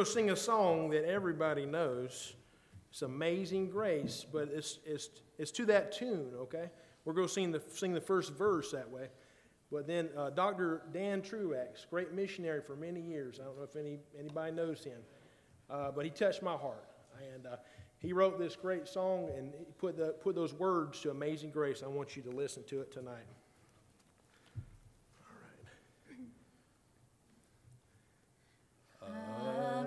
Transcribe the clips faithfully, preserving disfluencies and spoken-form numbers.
going to sing a song that everybody knows. It's Amazing Grace, but it's, it's, it's to that tune, okay? We're going to sing the, sing the first verse that way. But then uh, Doctor Dan Truex, great missionary for many years. I don't know if any anybody knows him, uh, but he touched my heart. And uh, he wrote this great song and he put, the, put those words to Amazing Grace. I want you to listen to it tonight. All right.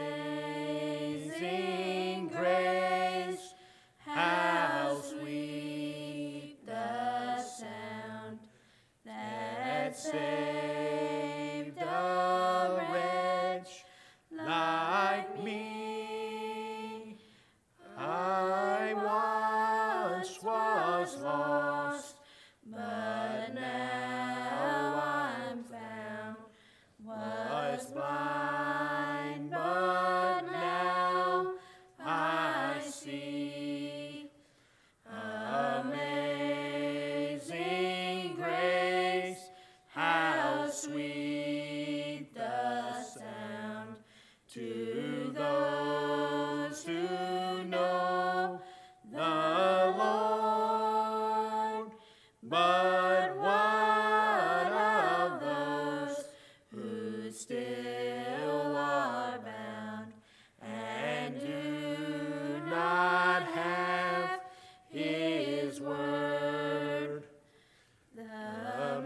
Amazing Grace, how sweet the sound that saved a wretch like me. I once was lost, but now I'm found. Was blind, but now I see. Amazing grace, how sweet the sound to those who know the Lord. But what of those who still are bound and do not have His word? The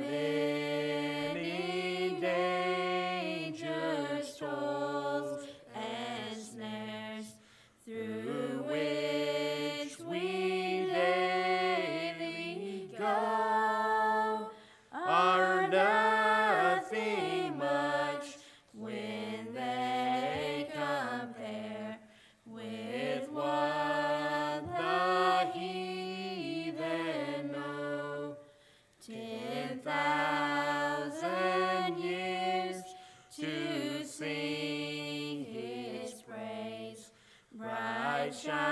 many dangers, toils, and snares through which we daily go are nothing much when they compare with what the heathen know. Ten thousand years to sing His praise, bright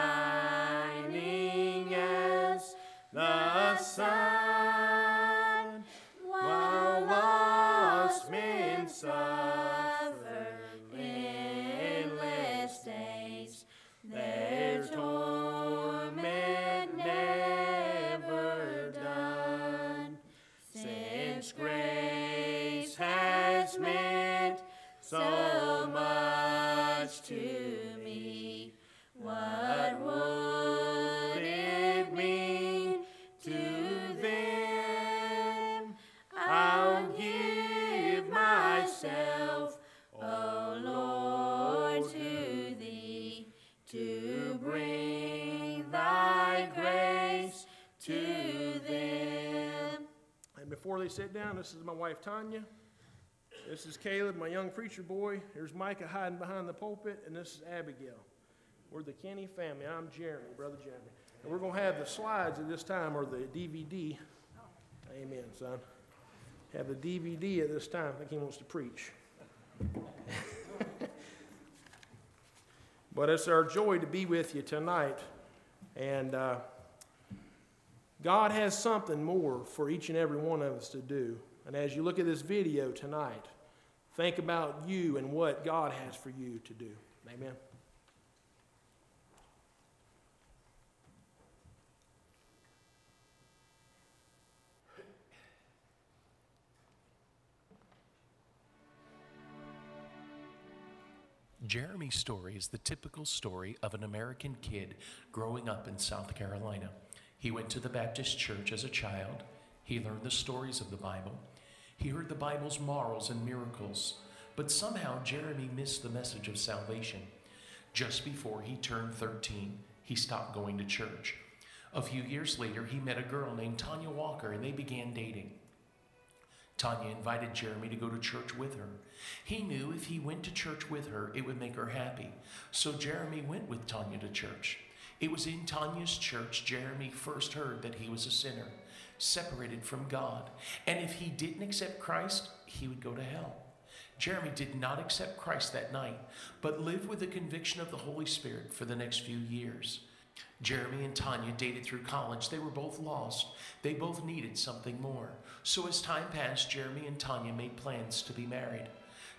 shining as the sun, while lost men suffer endless days, their torment never done. Since grace has meant so much to me, what would it mean to them? I'll give myself, O Lord, to Thee, to bring Thy grace to them. And before they sit down, this is my wife Tanya. This is Caleb, my young preacher boy. Here's Micah hiding behind the pulpit, and this is Abigail. We're the Kenny family. I'm Jeremy, Brother Jeremy. And we're going to have the slides at this time, or the D V D. Amen, son. Have the D V D at this time. I think he wants to preach. But it's our joy to be with you tonight. And uh, God has something more for each and every one of us to do. And as you look at this video tonight, think about you and what God has for you to do. Amen. Jeremy's story is the typical story of an American kid growing up in South Carolina. He went to the Baptist church as a child. He learned the stories of the Bible. He heard the Bible's morals and miracles. But somehow Jeremy missed the message of salvation. Just before he turned thirteen, he stopped going to church. A few years later, he met a girl named Tanya Walker, and they began dating. Tanya invited Jeremy to go to church with her. He knew if he went to church with her, it would make her happy. So Jeremy went with Tanya to church. It was in Tanya's church Jeremy first heard that he was a sinner, separated from God. And if he didn't accept Christ, he would go to hell. Jeremy did not accept Christ that night, but lived with the conviction of the Holy Spirit for the next few years. Jeremy and Tanya dated through college. They were both lost. They both needed something more. So as time passed, Jeremy and Tanya made plans to be married.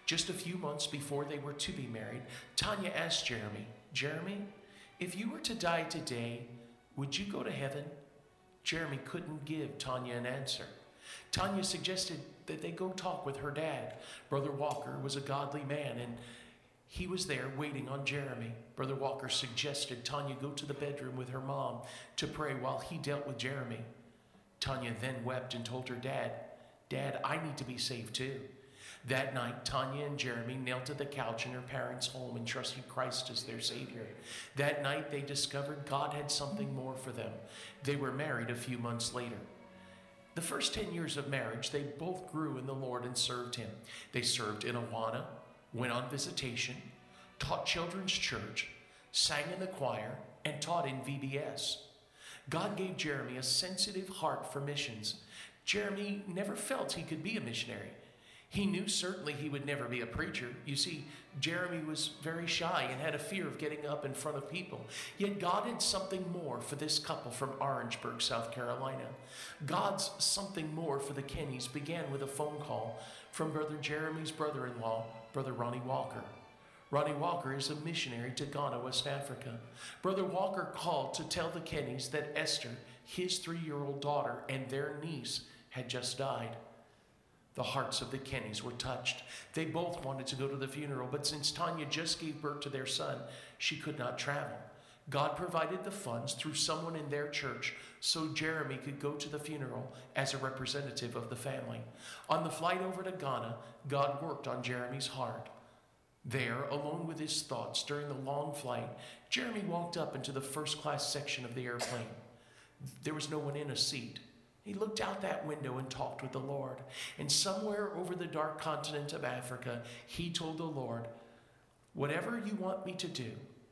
Just a few months before they were to be married, Tanya asked Jeremy, Jeremy, if you were to die today, would you go to heaven? Jeremy couldn't give Tanya an answer. Tanya suggested that they go talk with her dad. Brother Walker was a godly man, and he was there waiting on Jeremy. Brother Walker suggested Tanya go to the bedroom with her mom to pray while he dealt with Jeremy. Tanya then wept and told her dad, Dad, I need to be saved too. That night, Tanya and Jeremy knelt at the couch in her parents' home and trusted Christ as their Savior. That night, they discovered God had something more for them. They were married a few months later. The first ten years of marriage, they both grew in the Lord and served Him. They served in Awana, went on visitation, taught children's church, sang in the choir, and taught in V B S. God gave Jeremy a sensitive heart for missions. Jeremy never felt he could be a missionary. He knew certainly he would never be a preacher. You see, Jeremy was very shy and had a fear of getting up in front of people. Yet God had something more for this couple from Orangeburg, South Carolina. God's something more for the Kennys began with a phone call from Brother Jeremy's brother-in-law, Brother Ronnie Walker. Ronnie Walker is a missionary to Ghana, West Africa. Brother Walker called to tell the Kennys that Esther, his three-year-old daughter, and their niece had just died. The hearts of the Kennys were touched. They both wanted to go to the funeral, but since Tanya just gave birth to their son, she could not travel. God provided the funds through someone in their church so Jeremy could go to the funeral as a representative of the family. On the flight over to Ghana, God worked on Jeremy's heart. There, alone with his thoughts during the long flight, Jeremy walked up into the first-class section of the airplane. There was no one in a seat. He looked out that window and talked with the Lord. And somewhere over the dark continent of Africa, he told the Lord, whatever you want me to do,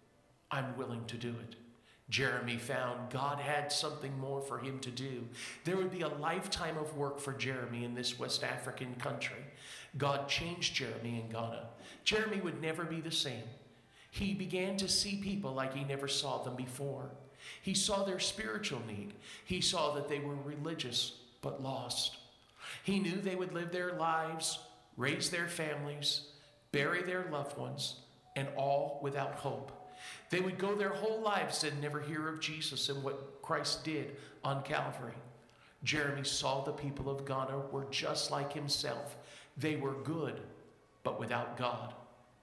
I'm willing to do it. Jeremy found God had something more for him to do. There would be a lifetime of work for Jeremy in this West African country. God changed Jeremy in Ghana. Jeremy would never be the same. He began to see people like he never saw them before. He saw their spiritual need. He saw that they were religious but lost. He knew they would live their lives, raise their families, bury their loved ones, and all without hope. They would go their whole lives and never hear of Jesus and what Christ did on Calvary. Jeremy saw the people of Ghana were just like himself. They were good, but without God.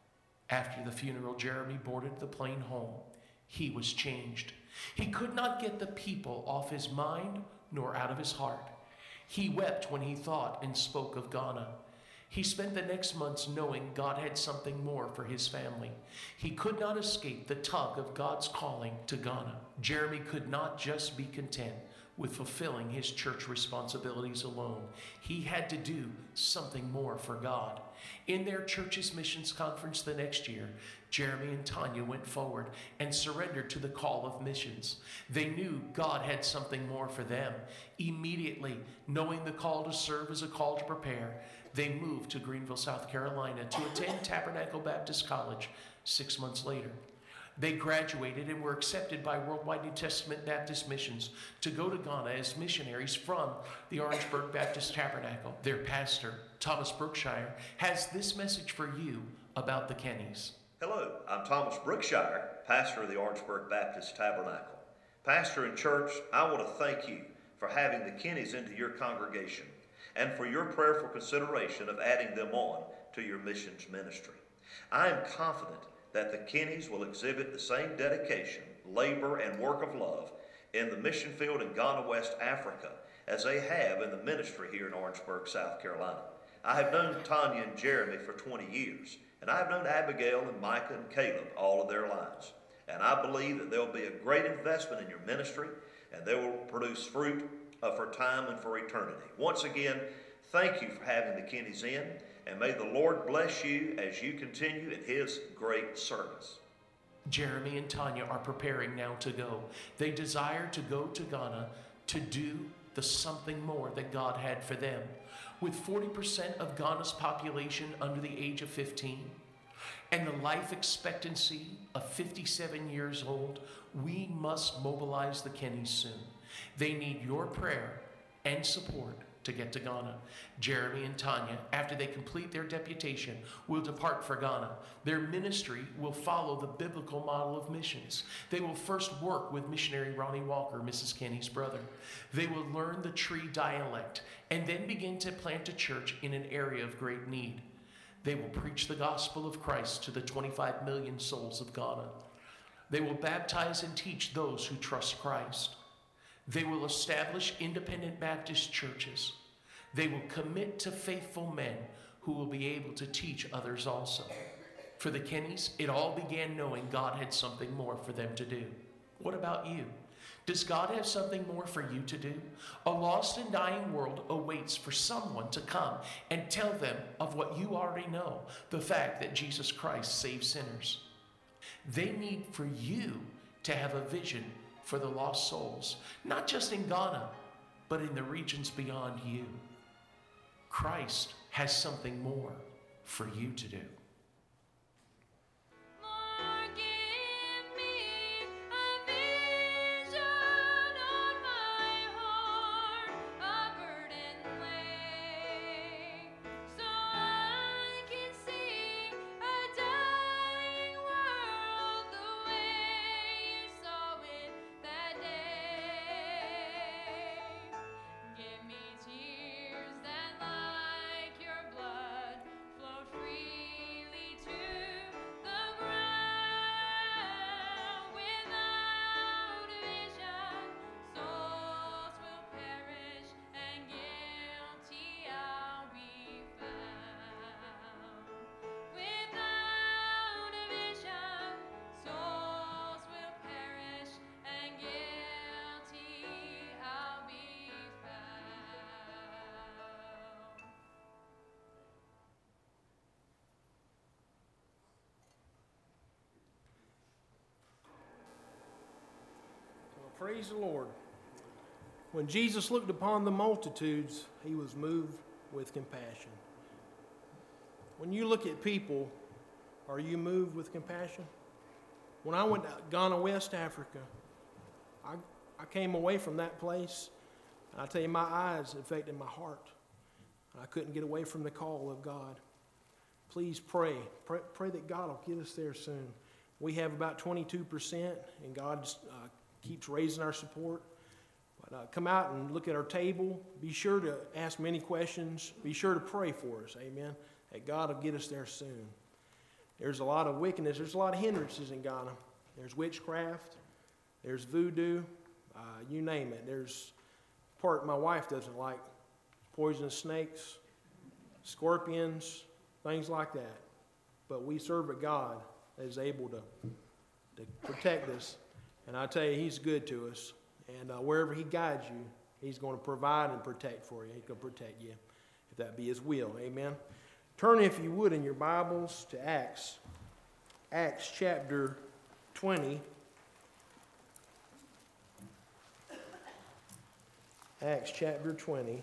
After the funeral, Jeremy boarded the plane home. He was changed. He could not get the people off his mind nor out of his heart. He wept when he thought and spoke of Ghana. He spent the next months knowing God had something more for his family. He could not escape the tug of God's calling to Ghana. Jeremy could not just be content with fulfilling his church responsibilities alone. He had to do something more for God. In their church's missions conference the next year, Jeremy and Tanya went forward and surrendered to the call of missions. They knew God had something more for them. Immediately, knowing the call to serve is a call to prepare, they moved to Greenville, South Carolina to attend Tabernacle Baptist College six months later. They graduated and were accepted by Worldwide New Testament Baptist Missions to go to Ghana as missionaries from the Orangeburg Baptist Tabernacle. Their pastor, Thomas Brookshire, has this message for you about the Kennys. Hello, I'm Thomas Brookshire, pastor of the Orangeburg Baptist Tabernacle. Pastor and church, I want to thank you for having the Kennys into your congregation and for your prayerful consideration of adding them on to your missions ministry. I am confident that the Kennys will exhibit the same dedication, labor, and work of love in the mission field in Ghana, West Africa, as they have in the ministry here in Orangeburg, South Carolina. I have known Tanya and Jeremy for twenty years, and I have known Abigail and Micah and Caleb all of their lives. And I believe that there will be a great investment in your ministry, and they will produce fruit uh, for time and for eternity. Once again, thank you for having the Kennys in, and may the Lord bless you as you continue in His great service. Jeremy and Tanya are preparing now to go. They desire to go to Ghana to do the something more that God had for them. With forty percent of Ghana's population under the age of fifteen, and the life expectancy of fifty-seven years old, we must mobilize the Kennys soon. They need your prayer and support to to get to Ghana. Jeremy and Tanya, after they complete their deputation, will depart for Ghana. Their ministry will follow the biblical model of missions. They will first work with missionary Ronnie Walker, Missus Kenny's brother. They will learn the Tree dialect and then begin to plant a church in an area of great need. They will preach the gospel of Christ to the twenty-five million souls of Ghana. They will baptize and teach those who trust Christ. They will establish independent Baptist churches. They will commit to faithful men who will be able to teach others also. For the Kennys, it all began knowing God had something more for them to do. What about you? Does God have something more for you to do? A lost and dying world awaits for someone to come and tell them of what you already know, the fact that Jesus Christ saves sinners. They need for you to have a vision for the lost souls, not just in Ghana, but in the regions beyond you. Christ has something more for you to do. Praise the Lord. When Jesus looked upon the multitudes, he was moved with compassion. When you look at people, are you moved with compassion? When I went to Ghana, West Africa, I, I came away from that place, and I tell you, my eyes affected my heart. I couldn't get away from the call of God. Please pray. Pray, pray that God will get us there soon. We have about twenty-two percent, and God's uh, keeps raising our support. But uh, come out and look at our table. Be sure to ask many questions. Be sure to pray for us, amen, that God will get us there soon. There's a lot of wickedness. There's a lot of hindrances in Ghana. There's witchcraft. There's voodoo. Uh, you name it. There's part my wife doesn't like. Poisonous snakes, scorpions, things like that. But we serve a God that is able to, to protect us. And I tell you, he's good to us. And uh, wherever he guides you, he's going to provide and protect for you. He's going to protect you, if that be his will. Amen. Turn, if you would, in your Bibles to Acts. Acts chapter twenty. Acts chapter twenty.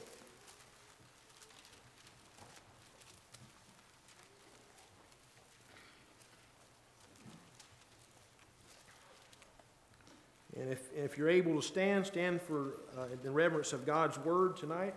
And if, if you're able to stand, stand for uh, the reverence of God's word tonight.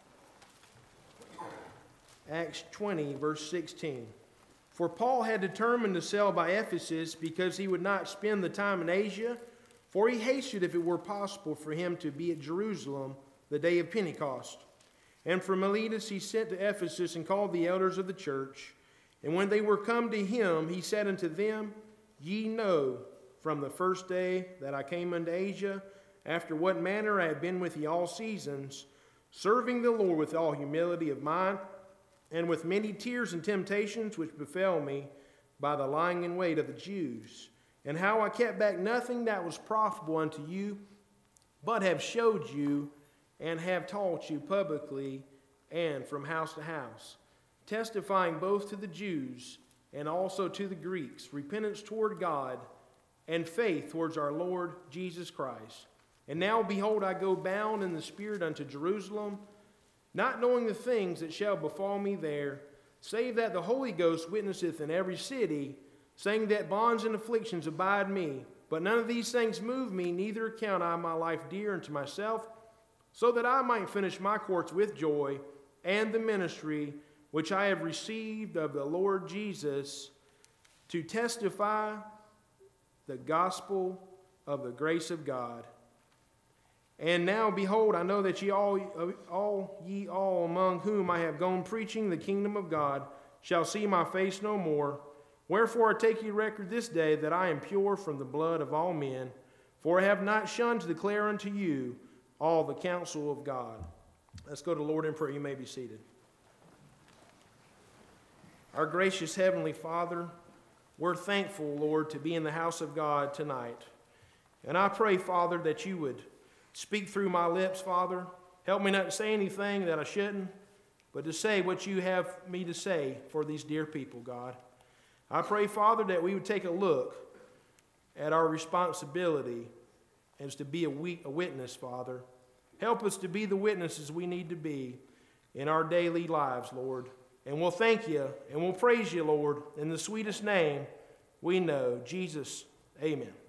Acts twenty, verse sixteen. For Paul had determined to sail by Ephesus because he would not spend the time in Asia, for he hasted, if it were possible, for him to be at Jerusalem the day of Pentecost. And from Miletus he sent to Ephesus and called the elders of the church. And when they were come to him, he said unto them, Ye know from the first day that I came unto Asia, after what manner I have been with ye all seasons, serving the Lord with all humility of mind, and with many tears and temptations which befell me by the lying in wait of the Jews, and how I kept back nothing that was profitable unto you, but have showed you and have taught you publicly and from house to house, testifying both to the Jews and also to the Greeks, repentance toward God and faith towards our Lord Jesus Christ. And now, behold, I go bound in the Spirit unto Jerusalem, not knowing the things that shall befall me there, save that the Holy Ghost witnesseth in every city, saying that bonds and afflictions abide me. But none of these things move me, neither count I my life dear unto myself, so that I might finish my course with joy and the ministry which I have received of the Lord Jesus, to testify the gospel of the grace of God. And now, behold, I know that ye all, all ye all among whom I have gone preaching the kingdom of God shall see my face no more. Wherefore I take ye record this day that I am pure from the blood of all men, for I have not shunned to declare unto you all the counsel of God. Let's go to the Lord in prayer. You may be seated. Our gracious Heavenly Father, we're thankful, Lord, to be in the house of God tonight. And I pray, Father, that you would speak through my lips, Father. Help me not to say anything that I shouldn't, but to say what you have me to say for these dear people, God. I pray, Father, that we would take a look at our responsibility as to be a, we- a witness, Father. Help us to be the witnesses we need to be in our daily lives, Lord. And we'll thank you and we'll praise you, Lord, in the sweetest name we know, Jesus. Amen.